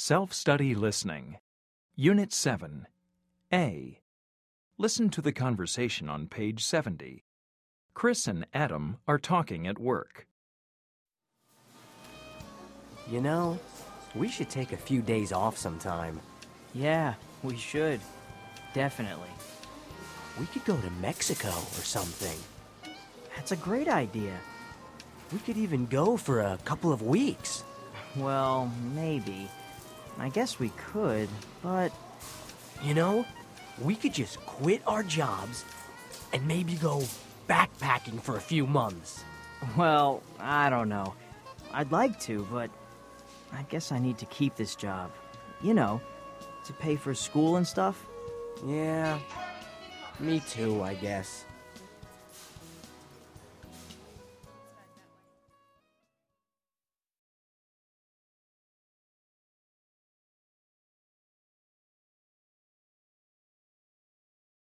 Self-study listening. Unit 7. A. Listen to the conversation on page 70. Chris and Adam are talking at work. You know, we should take a few days off sometime. Yeah, we should. Definitely. We could go to Mexico or something. That's a great idea. We could even go for a couple of weeks. Well, maybe. I guess we could, but... You know, we could just quit our jobs and maybe go backpacking for a few months. Well, I don't know. I'd like to, but I guess I need to keep this job. You know, to pay for school and stuff. Yeah, me too, I guess.